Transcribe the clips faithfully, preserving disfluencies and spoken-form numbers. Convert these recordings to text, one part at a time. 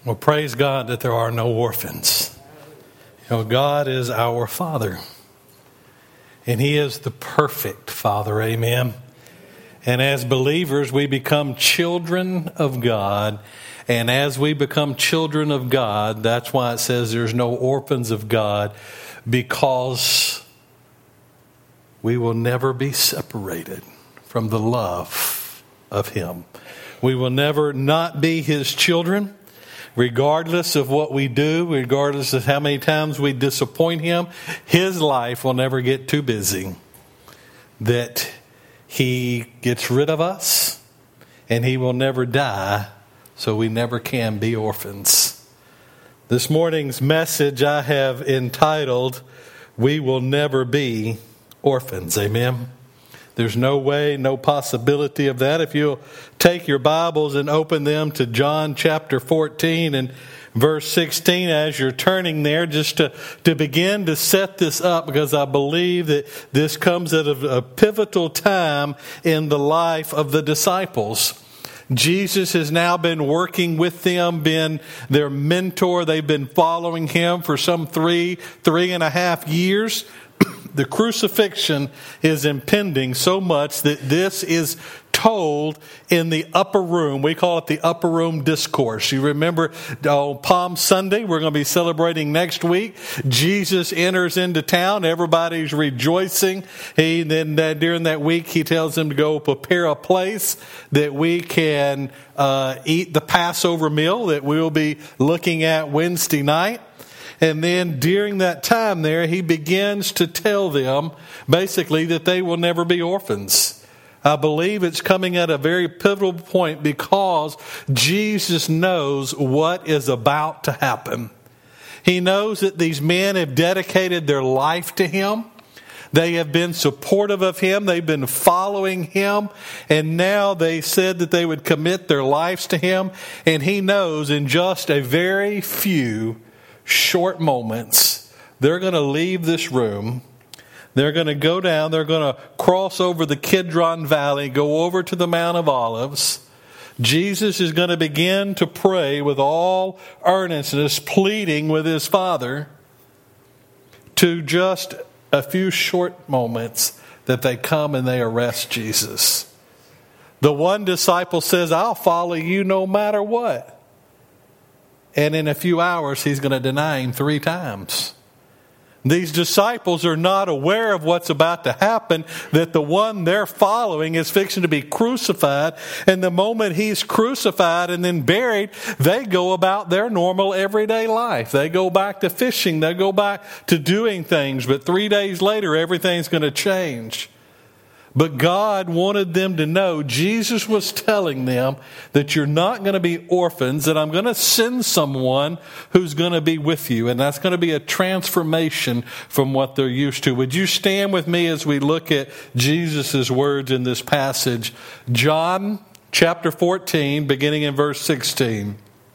Well, praise God that there are no orphans. You know, God is our Father. And He is the perfect Father, amen. And as believers, we become children of God. And as we become children of God, that's why it says there's no orphans of God, because we will never be separated from the love of Him. We will never not be His children. Regardless of what we do, regardless of how many times we disappoint Him, His life will never get too busy that He gets rid of us, and He will never die, so we never can be orphans. This morning's message I have entitled, "We Will Never Be Orphans." Amen. There's no way, no possibility of that. If you'll take your Bibles and open them to John chapter fourteen and verse sixteen as you're turning there, just to, to begin to set this up, because I believe that this comes at a, a pivotal time in the life of the disciples. Jesus has now been working with them, been their mentor. They've been following Him for some three, three and a half years. The crucifixion is impending so much that this is told in the upper room. We call it the upper room discourse. You remember on Palm Sunday, we're going to be celebrating next week. Jesus enters into town. Everybody's rejoicing. He then uh, during that week, He tells them to go prepare a place that we can uh, eat the Passover meal that we'll be looking at Wednesday night. And then during that time there, He begins to tell them basically that they will never be orphans. I believe it's coming at a very pivotal point because Jesus knows what is about to happen. He knows that these men have dedicated their life to Him. They have been supportive of Him. They've been following Him. And now they said that they would commit their lives to Him. And He knows in just a very few short moments, they're going to leave this room. They're going to go down. They're going to cross over the Kidron Valley, go over to the Mount of Olives. Jesus is going to begin to pray with all earnestness, pleading with His Father, to just a few short moments that they come and they arrest Jesus. The one disciple says, "I'll follow you no matter what." And in a few hours, he's going to deny Him three times. These disciples are not aware of what's about to happen, that the one they're following is fixing to be crucified. And the moment He's crucified and then buried, they go about their normal everyday life. They go back to fishing. They go back to doing things. But three days later, everything's going to change. But God wanted them to know, Jesus was telling them that you're not going to be orphans, that I'm going to send someone who's going to be with you. And that's going to be a transformation from what they're used to. Would you stand with me as we look at Jesus' words in this passage? John chapter fourteen, beginning in verse sixteen.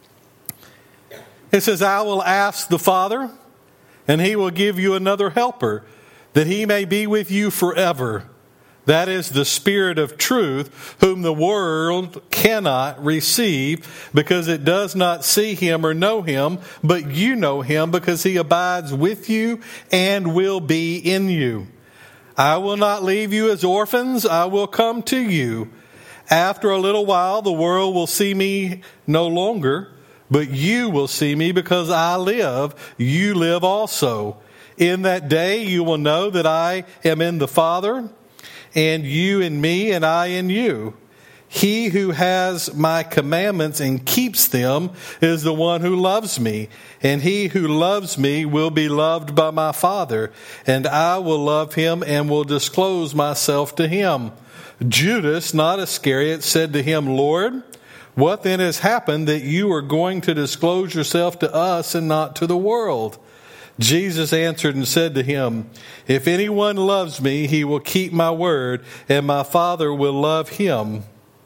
It says, "I will ask the Father, and He will give you another helper, that He may be with you forever. That is the Spirit of truth, whom the world cannot receive, because it does not see Him or know Him, but you know Him, because He abides with you and will be in you. I will not leave you as orphans, I will come to you. After a little while, the world will see me no longer, but you will see me, because I live, you live also. In that day you will know that I am in the Father, and you in me, and I in you. He who has my commandments and keeps them is the one who loves me. And he who loves me will be loved by my Father. And I will love him and will disclose myself to him." Judas, not Iscariot, said to Him, "Lord, what then has happened that you are going to disclose yourself to us and not to the world?" Jesus answered and said to him, "If anyone loves me, he will keep my word, and my Father will love him.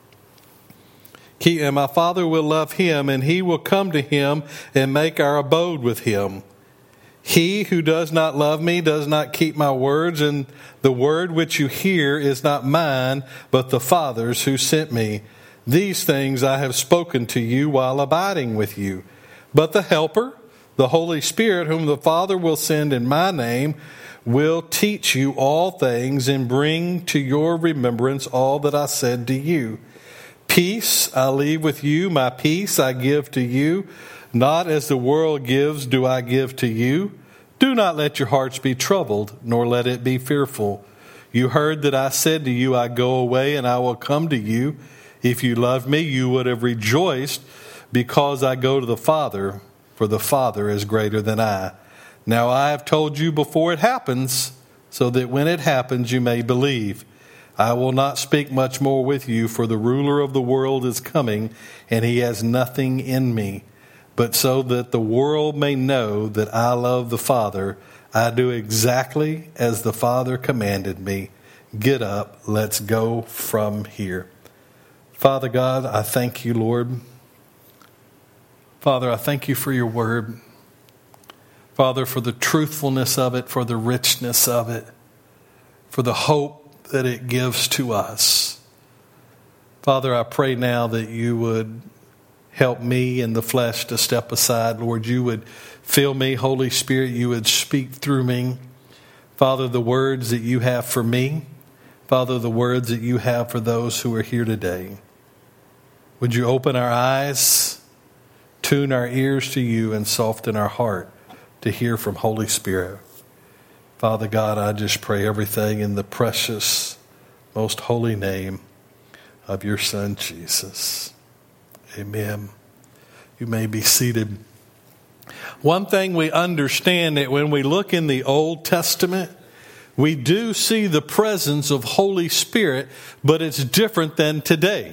And my Father will love him, and he will come to him and make our abode with him. He who does not love me does not keep my words, and the word which you hear is not mine, but the Father's who sent me. These things I have spoken to you while abiding with you. But the Helper, the Holy Spirit, whom the Father will send in my name, will teach you all things and bring to your remembrance all that I said to you. Peace I leave with you, my peace I give to you. Not as the world gives do I give to you. Do not let your hearts be troubled, nor let it be fearful. You heard that I said to you, I go away and I will come to you. If you loved me, you would have rejoiced because I go to the Father, for the Father is greater than I. Now I have told you before it happens, so that when it happens you may believe. I will not speak much more with you, for the ruler of the world is coming, and he has nothing in me. But so that the world may know that I love the Father, I do exactly as the Father commanded me. Get up, let's go from here. Father God, I thank you, Lord. Father, I thank you for your word. Father, for the truthfulness of it, for the richness of it, for the hope that it gives to us. Father, I pray now that you would help me in the flesh to step aside. Lord, you would fill me, Holy Spirit, you would speak through me. Father, the words that you have for me, Father, the words that you have for those who are here today. Would you open our eyes, tune our ears to you, and soften our heart to hear from Holy Spirit. Father God, I just pray everything in the precious, most holy name of your Son, Jesus. Amen. You may be seated. One thing we understand that when we look in the Old Testament, we do see the presence of Holy Spirit, but it's different than today.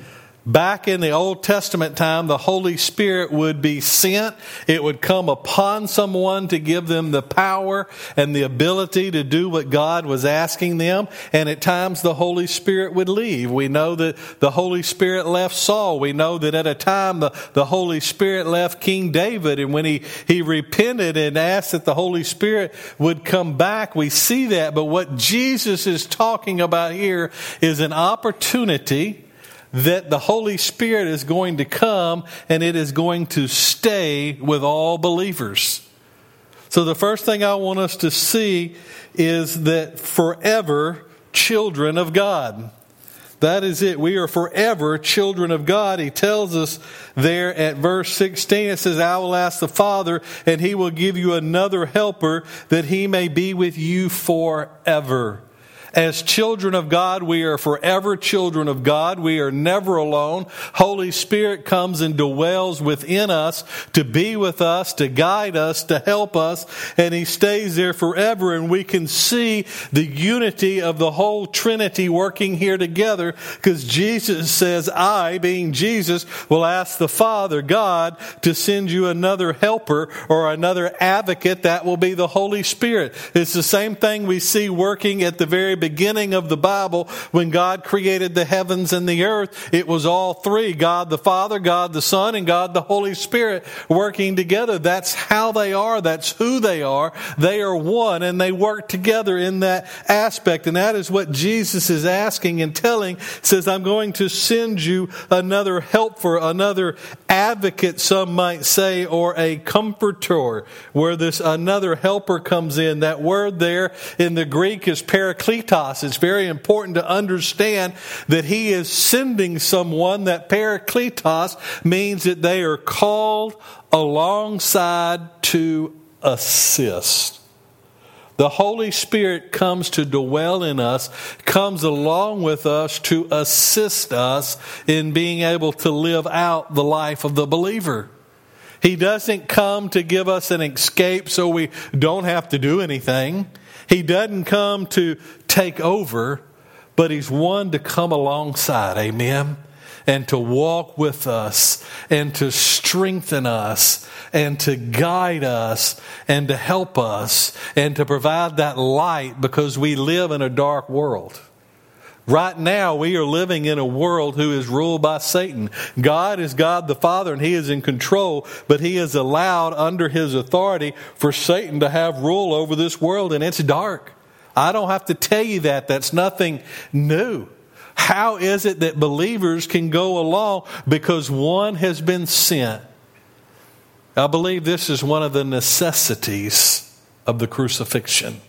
Back in the Old Testament time, the Holy Spirit would be sent. It would come upon someone to give them the power and the ability to do what God was asking them. And at times the Holy Spirit would leave. We know that the Holy Spirit left Saul. We know that at a time the, the Holy Spirit left King David. And when he, he repented and asked that the Holy Spirit would come back, we see that. But what Jesus is talking about here is an opportunity that the Holy Spirit is going to come and it is going to stay with all believers. So the first thing I want us to see is that forever children of God. That is it. We are forever children of God. He tells us there at verse sixteen, it says, I will ask the Father and he will give you another helper that he may be with you forever. As children of God, we are forever children of God. We are never alone. Holy Spirit comes and dwells within us to be with us, to guide us, to help us. And he stays there forever. And we can see the unity of the whole Trinity working here together, because Jesus says, I, being Jesus, will ask the Father, God, to send you another helper or another advocate. That will be the Holy Spirit. It's the same thing we see working at the very beginning beginning of the Bible. When God created the heavens and the earth, it was all three, God the Father, God the Son, and God the Holy Spirit working together. That's how they are. That's who they are. They are one, and they work together in that aspect. And that is what Jesus is asking and telling. He says, I'm going to send you another helper, another advocate, some might say, or a comforter, where this another helper comes in. That word there in the Greek is parakletos. It's very important to understand that he is sending someone. That parakletos means that they are called alongside to assist. The Holy Spirit comes to dwell in us, comes along with us to assist us in being able to live out the life of the believer. He doesn't come to give us an escape so we don't have to do anything. He doesn't come to take over, but he's one to come alongside, amen, and to walk with us and to strengthen us and to guide us and to help us and to provide that light, because we live in a dark world. Right now, we are living in a world who is ruled by Satan. God is God the Father, and he is in control, but he is allowed under his authority for Satan to have rule over this world, and it's dark. I don't have to tell you that. That's nothing new. How is it that believers can go along? Because one has been sent. I believe this is one of the necessities of the crucifixion.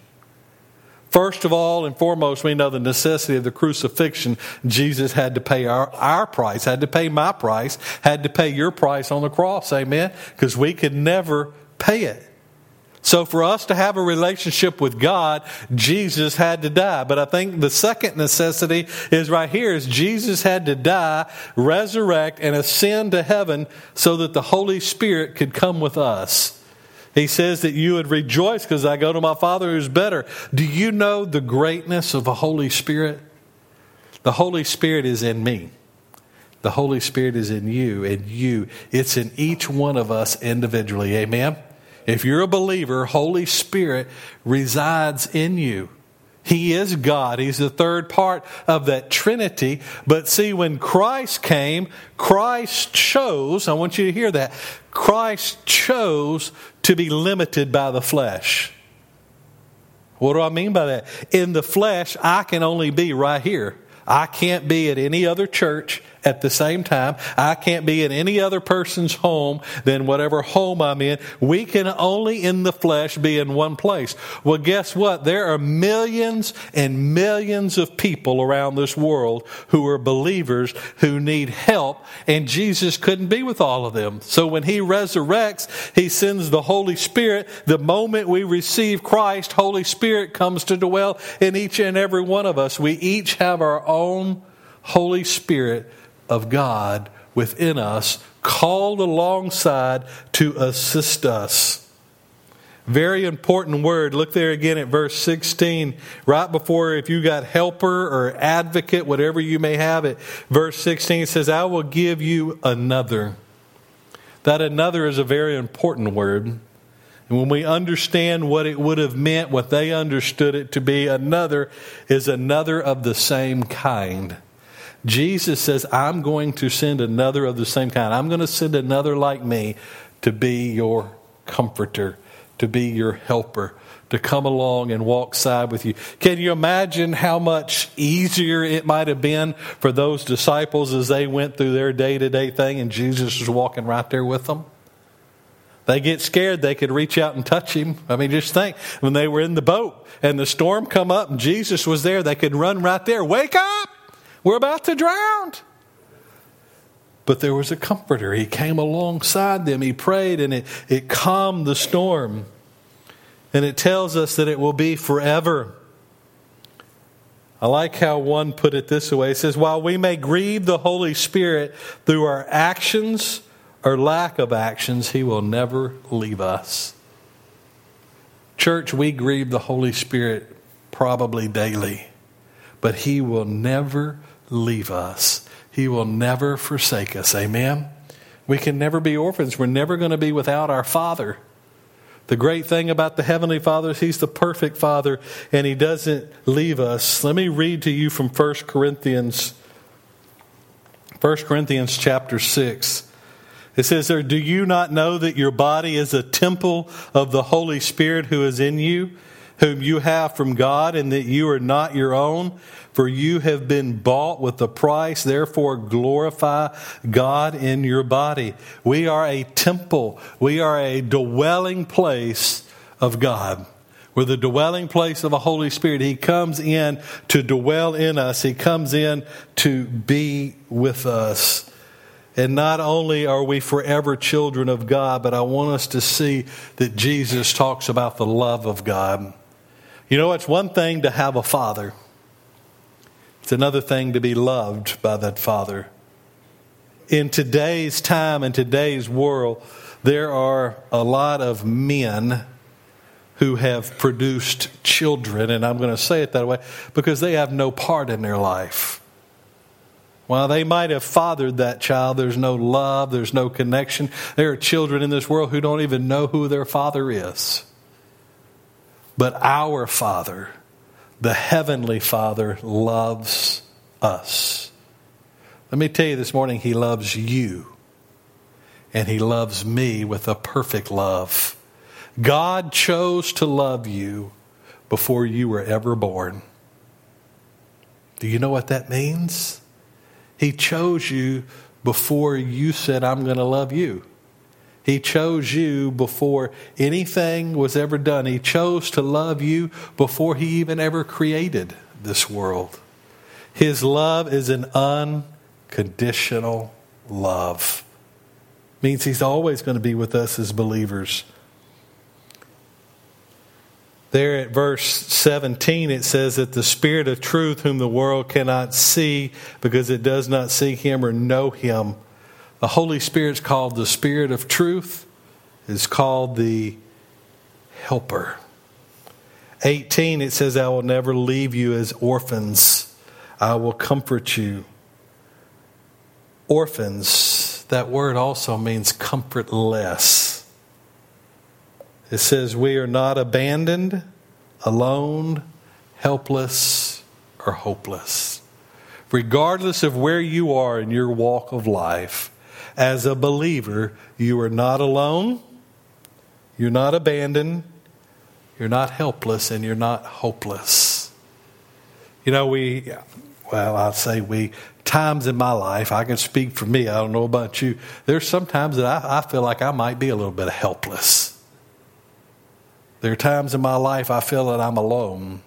First of all and foremost, we know the necessity of the crucifixion. Jesus had to pay our, our price, had to pay my price, had to pay your price on the cross, amen? Because we could never pay it. So for us to have a relationship with God, Jesus had to die. But I think the second necessity is right here, is Jesus had to die, resurrect, and ascend to heaven so that the Holy Spirit could come with us. He says that you would rejoice because I go to my Father who's better. Do you know the greatness of the Holy Spirit? The Holy Spirit is in me. The Holy Spirit is in you and you. It's in each one of us individually. Amen? If you're a believer, Holy Spirit resides in you. He is God. He's the third part of that Trinity. But see, when Christ came, Christ chose, I want you to hear that, Christ chose to be limited by the flesh. What do I mean by that? In the flesh, I can only be right here. I can't be at any other church at the same time. I can't be in any other person's home than whatever home I'm in. We can only in the flesh be in one place. Well, guess what? There are millions and millions of people around this world who are believers who need help, and Jesus couldn't be with all of them. So when He resurrects, He sends the Holy Spirit. The moment we receive Christ, Holy Spirit comes to dwell in each and every one of us. We each have our own Holy Spirit of God within us, called alongside to assist us. Very important word. Look there again at verse sixteen. Right before, if you got helper or advocate, whatever you may have it, verse sixteen says, I will give you another. That another is a very important word. And when we understand what it would have meant, what they understood it to be, another is another of the same kind. Jesus says, I'm going to send another of the same kind. I'm going to send another like me to be your comforter, to be your helper, to come along and walk side with you. Can you imagine how much easier it might have been for those disciples as they went through their day-to-day thing and Jesus was walking right there with them? They get scared, they could reach out and touch Him. I mean, just think, when they were in the boat and the storm come up and Jesus was there, they could run right there. Wake up! We're about to drown. But there was a comforter. He came alongside them. He prayed and it, it calmed the storm. And it tells us that it will be forever. I like how one put it this way. It says, while we may grieve the Holy Spirit through our actions or lack of actions, He will never leave us. Church, we grieve the Holy Spirit probably daily, but He will never leave us. He will never forsake us. Amen? We can never be orphans. We're never going to be without our Father. The great thing about the Heavenly Father is He's the perfect Father, and He doesn't leave us. Let me read to you from First Corinthians, First Corinthians chapter six. It says there, do you not know that your body is a temple of the Holy Spirit who is in you, whom you have from God, and that you are not your own? For you have been bought with a price, therefore glorify God in your body. We are a temple. We are a dwelling place of God. We're the dwelling place of the Holy Spirit. He comes in to dwell in us. He comes in to be with us. And not only are we forever children of God, but I want us to see that Jesus talks about the love of God. You know, it's one thing to have a father. It's another thing to be loved by that father. In today's time, in today's world, there are a lot of men who have produced children, and I'm going to say it that way, because they have no part in their life. While they might have fathered that child, there's no love, there's no connection. There are children in this world who don't even know who their father is. But our Father, the Heavenly Father, loves us. Let me tell you this morning, He loves you. And He loves me with a perfect love. God chose to love you before you were ever born. Do you know what that means? He chose you before you said, I'm going to love you. He chose you before anything was ever done. He chose to love you before he even ever created this world. His love is an unconditional love. Means he's always going to be with us as believers. There at verse seventeen, it says that the Spirit of truth, whom the world cannot see because it does not see him or know him. The Holy Spirit's called the Spirit of truth. It's called the Helper. eighteen, it says, I will never leave you as orphans. I will comfort you. Orphans, that word also means comfortless. It says we are not abandoned, alone, helpless, or hopeless. Regardless of where you are in your walk of life, as a believer, you are not alone, you're not abandoned, you're not helpless, and you're not hopeless. You know, we, well, I'd say we, times in my life, I can speak for me, I don't know about you, there's some times that I, I feel like I might be a little bit helpless. There are times in my life I feel that I'm alone.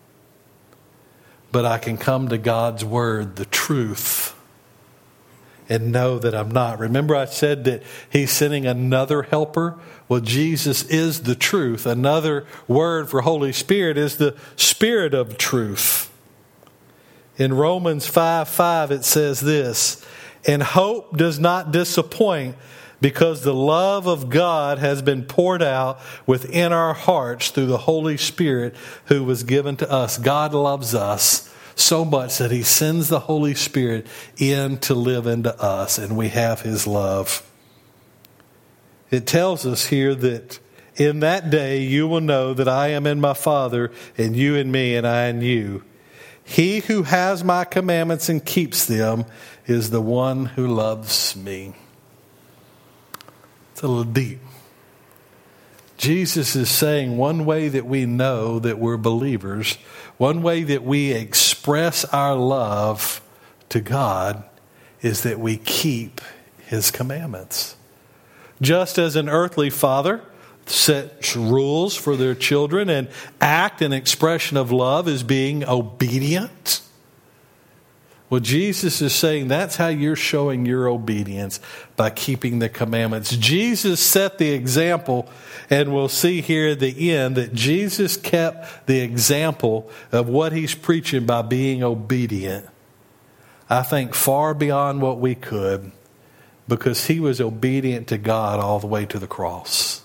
But I can come to God's Word, the truth, and know that I'm not. Remember I said that He's sending another helper? Well, Jesus is the truth. Another word for Holy Spirit is the Spirit of truth. In Romans five five it says this, and hope does not disappoint, because the love of God has been poured out within our hearts through the Holy Spirit who was given to us. God loves us so much that He sends the Holy Spirit in to live into us, and we have His love. It tells us here that in that day you will know that I am in my Father, and you in me, and I in you. He who has my commandments and keeps them is the one who loves me. It's a little deep. Jesus is saying one way that we know that we're believers, one way that we express our love to God is that we keep His commandments. Just as an earthly father sets rules for their children and act an expression of love is being obedient. Well, Jesus is saying that's how you're showing your obedience, by keeping the commandments. Jesus set the example, and we'll see here at the end that Jesus kept the example of what He's preaching by being obedient. I think far beyond what we could, because He was obedient to God all the way to the cross.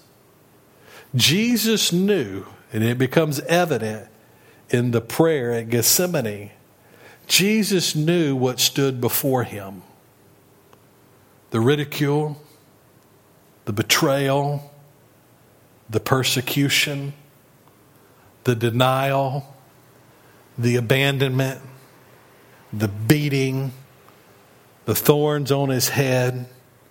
Jesus knew, and it becomes evident in the prayer at Gethsemane, Jesus knew what stood before Him. The ridicule, the betrayal, the persecution, the denial, the abandonment, the beating, the thorns on His head,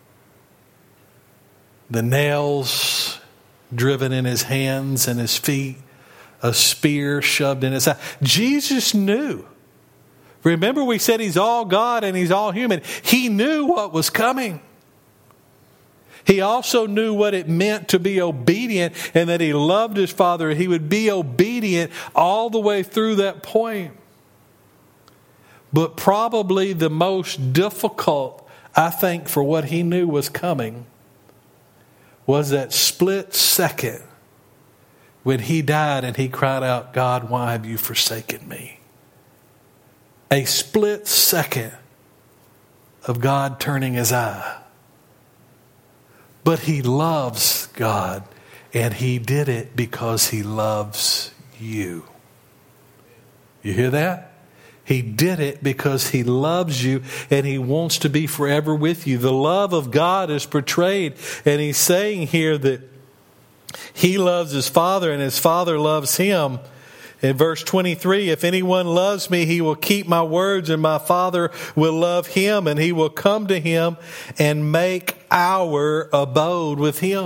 the nails driven in His hands and His feet, a spear shoved in His side. Jesus knew. Remember we said He's all God and He's all human. He knew what was coming. He also knew what it meant to be obedient, and that He loved His Father. He would be obedient all the way through that point. But probably the most difficult, I think, for what He knew was coming was that split second when He died and He cried out, God, why have you forsaken me? A split second of God turning His eye. But He loves God, and He did it because He loves you. You hear that? He did it because He loves you, and He wants to be forever with you. The love of God is portrayed, and He's saying here that He loves His Father and His Father loves Him. In verse twenty-three, if anyone loves me, he will keep my words, and my Father will love him, and he will come to him and make our abode with him.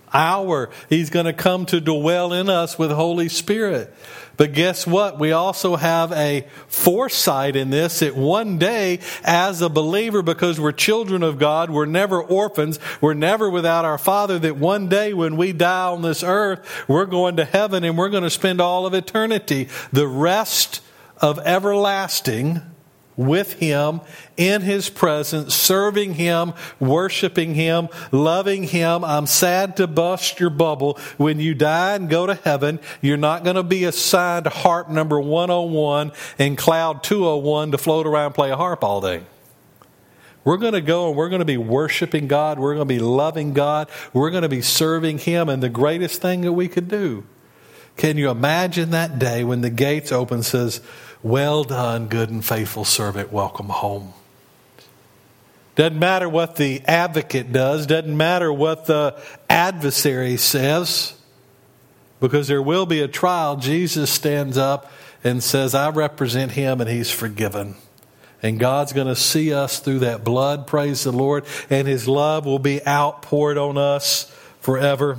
Our, He's going to come to dwell in us with Holy Spirit. But guess what? We also have a foresight in this that one day as a believer, because we're children of God, we're never orphans, we're never without our Father, that one day when we die on this earth, we're going to heaven and we're going to spend all of eternity, the rest of everlasting, with Him, in His presence, serving Him, worshiping Him, loving Him. I'm sad to bust your bubble. When you die and go to heaven, you're not going to be assigned harp number one oh one and cloud two oh one to float around and play a harp all day. We're going to go and we're going to be worshiping God. We're going to be loving God. We're going to be serving Him. And the greatest thing that we could do, can you imagine that day when the gates open, says, "Well done, good and faithful servant, welcome home." Doesn't matter what the advocate does, doesn't matter what the adversary says, because there will be a trial. Jesus stands up and says, "I represent Him and He's forgiven." And God's going to see us through that blood, praise the Lord, and His love will be outpoured on us forever.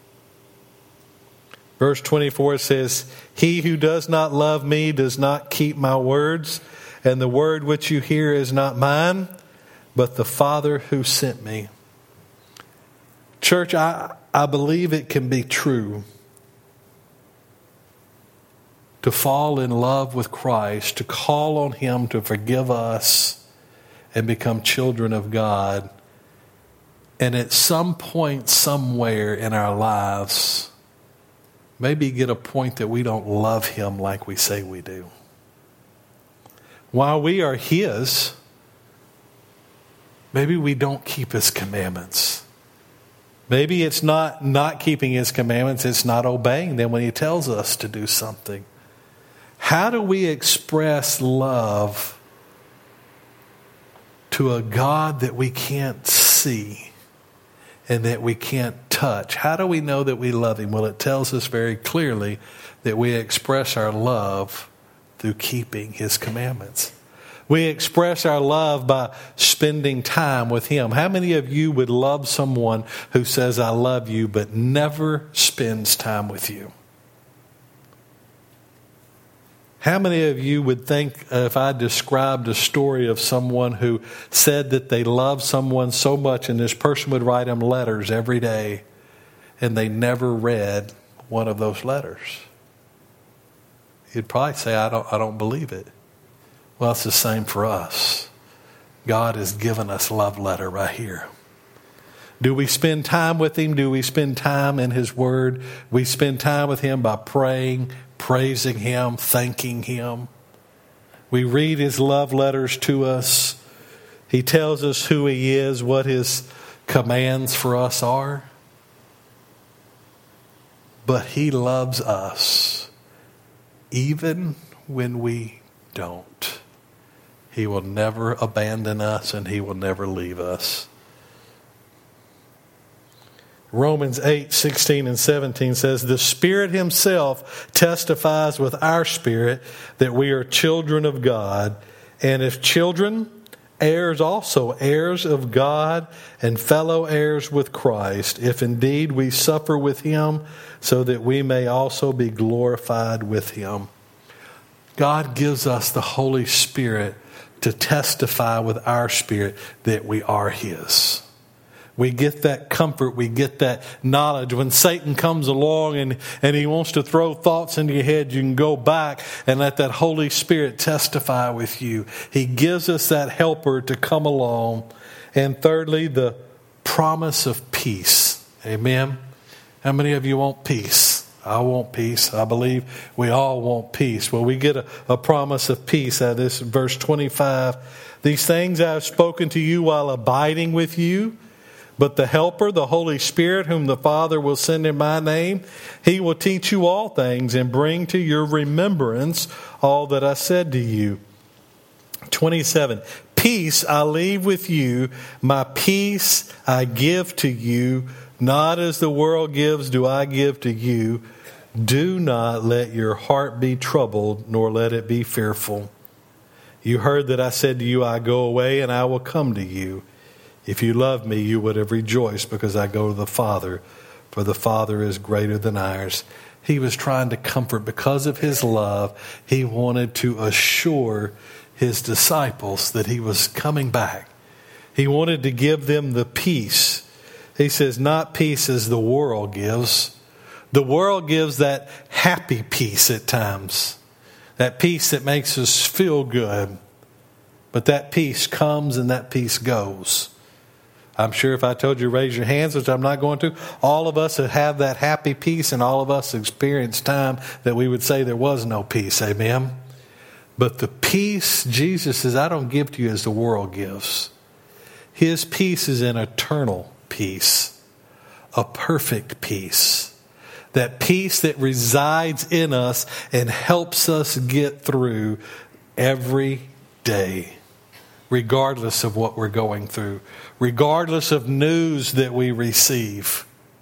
Verse twenty-four says, "He who does not love me does not keep my words, and the word which you hear is not mine, but the Father who sent me." Church, I, I believe it can be true to fall in love with Christ, to call on Him to forgive us and become children of God. And at some point, somewhere in our lives, maybe get a point that we don't love Him like we say we do. While we are His, maybe we don't keep His commandments. Maybe it's not not keeping His commandments, it's not obeying them when He tells us to do something. How do we express love to a God that we can't see and that we can't touch? How do we know that we love Him? Well, it tells us very clearly that we express our love through keeping His commandments. We express our love by spending time with Him. How many of you would love someone who says, "I love you," but never spends time with you? How many of you would think if I described a story of someone who said that they loved someone so much and this person would write them letters every day and they never read one of those letters? You'd probably say, I don't, I don't believe it. Well, it's the same for us. God has given us a love letter right here. Do we spend time with Him? Do we spend time in His Word? We spend time with Him by praying, praising Him, thanking Him. We read His love letters to us. He tells us who He is, what His commands for us are. But He loves us even when we don't. He will never abandon us and He will never leave us. Romans eight, sixteen and seventeen says, "The Spirit Himself testifies with our spirit that we are children of God. And if children, heirs also, heirs of God and fellow heirs with Christ, if indeed we suffer with Him, so that we may also be glorified with Him." God gives us the Holy Spirit to testify with our spirit that we are His. We get that comfort, we get that knowledge. When Satan comes along and, and he wants to throw thoughts into your head, you can go back and let that Holy Spirit testify with you. He gives us that helper to come along. And thirdly, the promise of peace. Amen. How many of you want peace? I want peace. I believe we all want peace. Well, we get a, a promise of peace out of this verse twenty-five. "These things I have spoken to you while abiding with you. But the Helper, the Holy Spirit, whom the Father will send in my name, He will teach you all things and bring to your remembrance all that I said to you." twenty-seven. "Peace I leave with you, my peace I give to you. Not as the world gives do I give to you. Do not let your heart be troubled, nor let it be fearful. You heard that I said to you, I go away and I will come to you. If you loved me, you would have rejoiced because I go to the Father, for the Father is greater than ours. He was trying to comfort because of his love. He wanted to assure his disciples that he was coming back. He wanted to give them the peace. He says, not peace as the world gives. The world gives that happy peace at times. That peace that makes us feel good. But that peace comes and that peace goes. I'm sure if I told you to raise your hands, which I'm not going to, all of us would have that happy peace, and all of us experienced time that we would say there was no peace. Amen? But the peace, Jesus says, I don't give to you as the world gives. His peace is an eternal peace, a perfect peace. That peace that resides in us and helps us get through every day, regardless of what we're going through, regardless of news that we receive.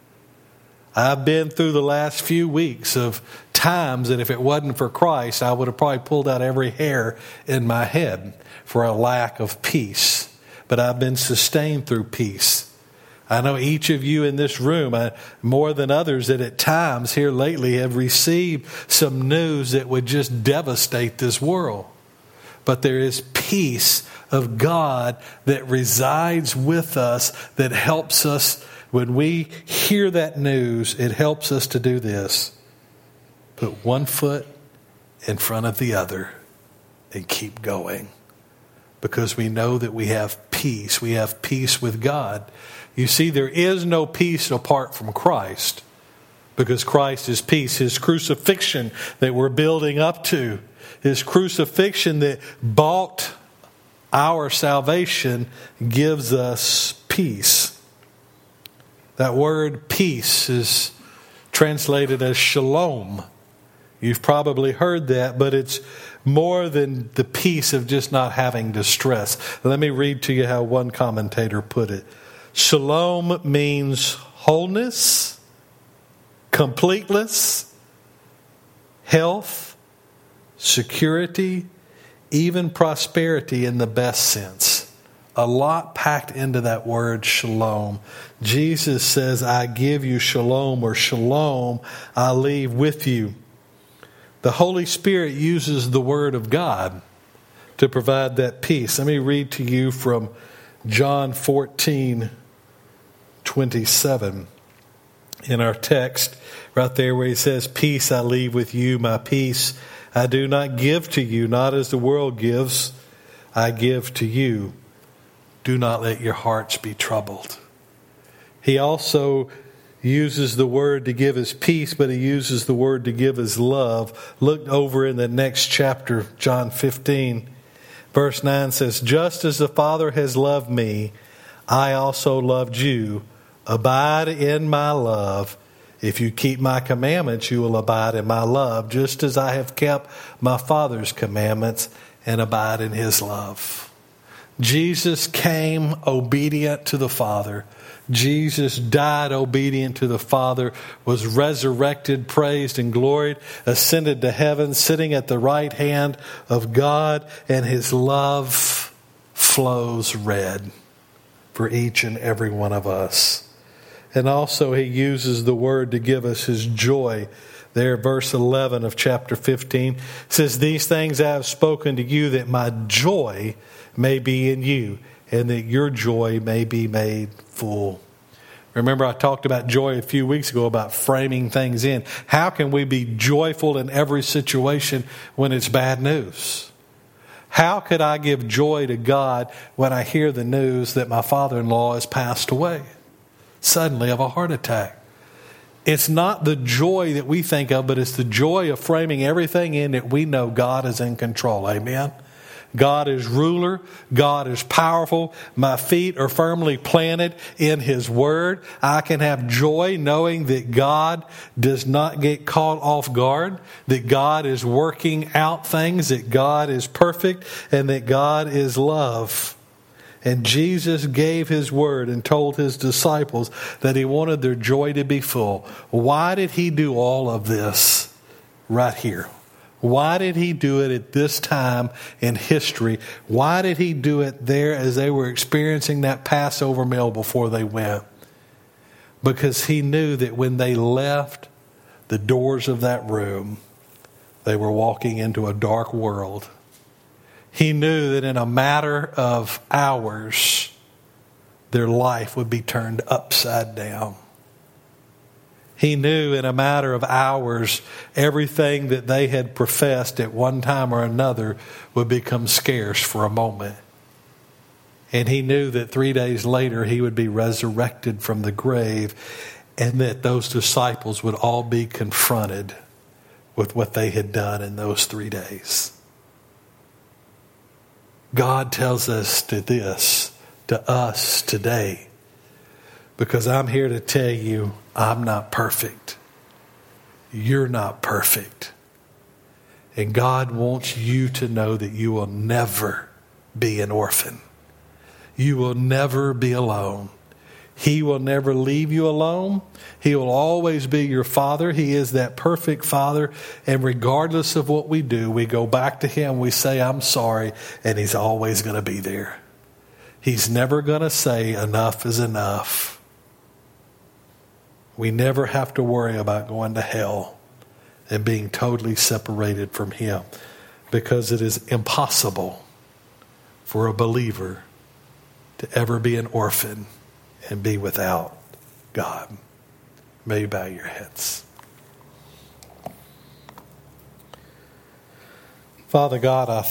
I've been through the last few weeks of times that if it wasn't for Christ, I would have probably pulled out every hair in my head for a lack of peace. But I've been sustained through peace. I know each of you in this room, uh, more than others, that at times here lately have received some news that would just devastate this world. But there is peace of God that resides with us, that helps us. When we hear that news, it helps us to do this. Put one foot in front of the other and keep going. Because we know that we have peace. We have peace with God. You see, there is no peace apart from Christ. Because Christ is peace. His crucifixion that we're building up to. His crucifixion that bought our salvation gives us peace. That word peace is translated as shalom. You've probably heard that, but it's more than the peace of just not having distress. Let me read to you how one commentator put it. Shalom means wholeness, completeness, health, security, even prosperity in the best sense. A lot packed into that word shalom. Jesus says, I give you shalom, or shalom I leave with you. The Holy Spirit uses the Word of God to provide that peace. Let me read to you from John fourteen twenty-seven. In our text, right there where he says, peace I leave with you, my peace I do not give to you, not as the world gives, I give to you. Do not let your hearts be troubled. He also uses the word to give his peace, but he uses the word to give his love. Look over in the next chapter, John fifteen, verse nine says, just as the Father has loved me, I also loved you. Abide in my love. If you keep my commandments, you will abide in my love, just as I have kept my Father's commandments and abide in his love. Jesus came obedient to the Father. Jesus died obedient to the Father, was resurrected, praised, and gloried, ascended to heaven, sitting at the right hand of God, and his love flows red for each and every one of us. And also he uses the word to give us his joy. There, verse eleven of chapter fifteen says, these things I have spoken to you, that my joy may be in you, and that your joy may be made full. Remember, I talked about joy a few weeks ago, about framing things in. How can we be joyful in every situation when it's bad news? How could I give joy to God when I hear the news that my father-in-law has passed away suddenly of a heart attack? It's not the joy that we think of, but it's the joy of framing everything in that we know God is in control. Amen? God is ruler. God is powerful. My feet are firmly planted in his word. I can have joy knowing that God does not get caught off guard, that God is working out things, that God is perfect, and that God is love. And Jesus gave his word and told his disciples that he wanted their joy to be full. Why did he do all of this right here? Why did he do it at this time in history? Why did he do it there as they were experiencing that Passover meal before they went? because he knew that when they left the doors of that room, they were walking into a dark world. He knew that in a matter of hours, their life would be turned upside down. He knew in a matter of hours, everything that they had professed at one time or another would become scarce for a moment. And he knew that three days later he would be resurrected from the grave, and that those disciples would all be confronted with what they had done in those three days. God tells us to this, to us today, because I'm here to tell you, I'm not perfect. You're not perfect. And God wants you to know that you will never be an orphan. You will never be alone. He will never leave you alone. He will always be your Father. He is that perfect Father. And regardless of what we do, we go back to Him. We say, I'm sorry. And He's always going to be there. He's never going to say enough is enough. We never have to worry about going to hell and being totally separated from Him, because it is impossible for a believer to ever be an orphan and be without God. May you bow your heads. Father God, I